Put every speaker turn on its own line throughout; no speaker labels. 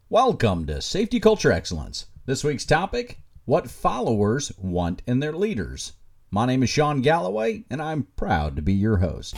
Welcome to Safety Culture Excellence. This week's topic, what followers want in their leaders. My name is Sean Galloway, and I'm proud to be your host.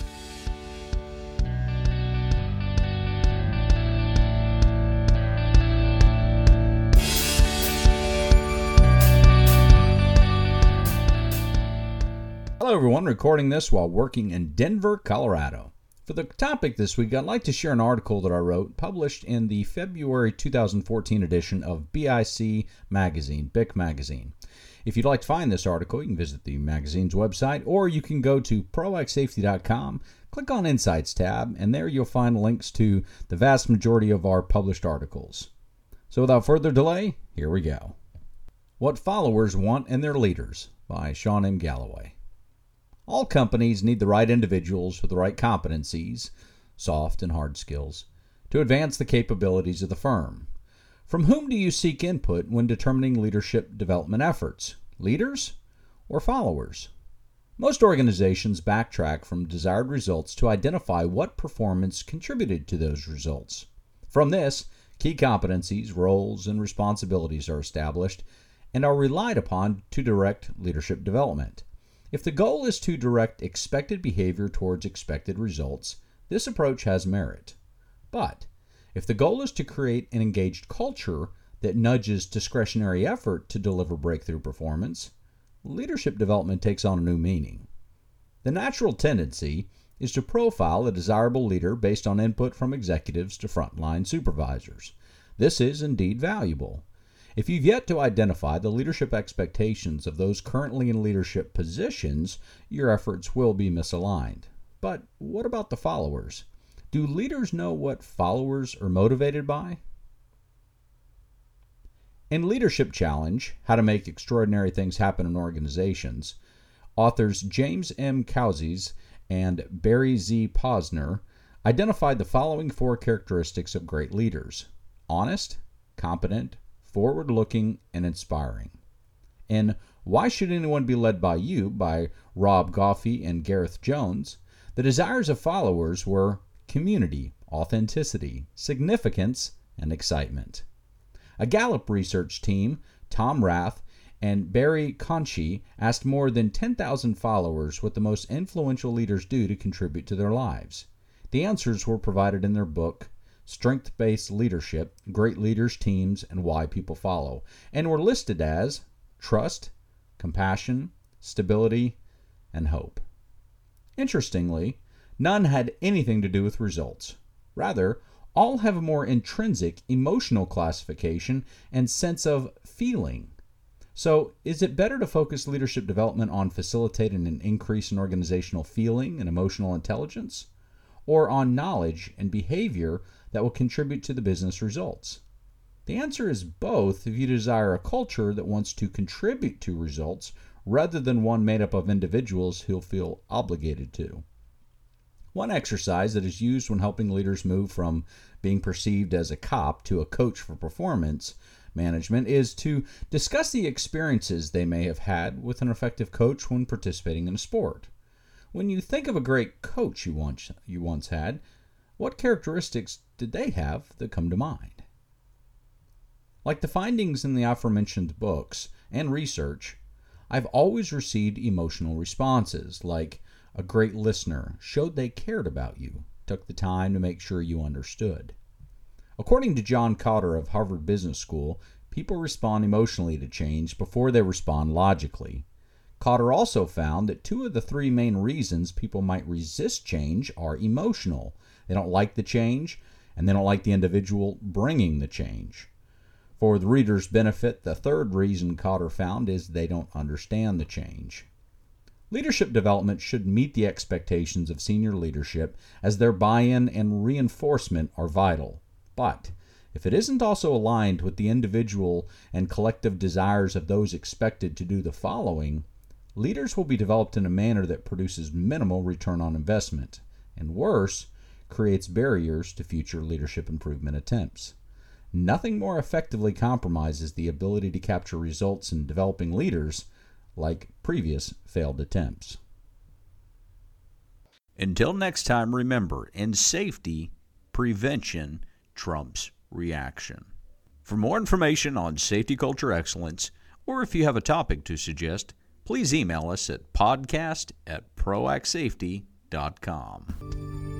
Hello everyone, recording this while working in Denver, Colorado. For the topic this week, I'd like to share an article that I wrote, published in the February 2014 edition of BIC Magazine, BIC Magazine. If you'd like to find this article, you can visit the magazine's website, or you can go to proactsafety.com, click on Insights tab, and there you'll find links to the vast majority of our published articles. So without further delay, here we go. What Followers Want in Their Leaders by Sean M. Galloway. All companies need the right individuals with the right competencies, soft and hard skills, to advance the capabilities of the firm. From whom do you seek input when determining leadership development efforts? Leaders or followers? Most organizations backtrack from desired results to identify what performance contributed to those results. From this, key competencies, roles, and responsibilities are established and are relied upon to direct leadership development. If the goal is to direct expected behavior towards expected results, this approach has merit. But if the goal is to create an engaged culture that nudges discretionary effort to deliver breakthrough performance, leadership development takes on a new meaning. The natural tendency is to profile a desirable leader based on input from executives to frontline supervisors. This is indeed valuable. If you've yet to identify the leadership expectations of those currently in leadership positions, your efforts will be misaligned. But what about the followers? Do leaders know what followers are motivated by? In Leadership Challenge, How to Make Extraordinary Things Happen in Organizations, authors James M. Causies and Barry Z. Posner identified the following 4 characteristics of great leaders: honest, competent, forward-looking, and inspiring. In Why Should Anyone Be Led by You by Rob Goffey and Gareth Jones, the desires of followers were community, authenticity, significance, and excitement. A Gallup research team, Tom Rath and Barry Conchie, asked more than 10,000 followers what the most influential leaders do to contribute to their lives. The answers were provided in their book, Strength-Based Leadership, Great Leaders, Teams, and Why People Follow, and were listed as trust, compassion, stability, and hope. Interestingly, none had anything to do with results. Rather, all have a more intrinsic emotional classification and sense of feeling. So, is it better to focus leadership development on facilitating an increase in organizational feeling and emotional intelligence, or on knowledge and behavior that will contribute to the business results? The answer is both if you desire a culture that wants to contribute to results rather than one made up of individuals who'll feel obligated to. One exercise that is used when helping leaders move from being perceived as a cop to a coach for performance management is to discuss the experiences they may have had with an effective coach when participating in a sport. When you think of a great coach you once had, what characteristics did they have that come to mind? Like the findings in the aforementioned books and research, I've always received emotional responses, like a great listener, showed they cared about you, took the time to make sure you understood. According to John Kotter of Harvard Business School, people respond emotionally to change before they respond logically. Kotter also found that 2 of the 3 main reasons people might resist change are emotional. They don't like the change, and they don't like the individual bringing the change. For the reader's benefit, the 3rd reason Kotter found is they don't understand the change. Leadership development should meet the expectations of senior leadership, as their buy-in and reinforcement are vital. But if it isn't also aligned with the individual and collective desires of those expected to do the following, leaders will be developed in a manner that produces minimal return on investment, and worse, creates barriers to future leadership improvement attempts. Nothing more effectively compromises the ability to capture results in developing leaders like previous failed attempts. Until next time, remember, in safety, prevention trumps
reaction. For more information on safety culture excellence, or if you have a topic to suggest, please email us at podcast@proactsafety.com.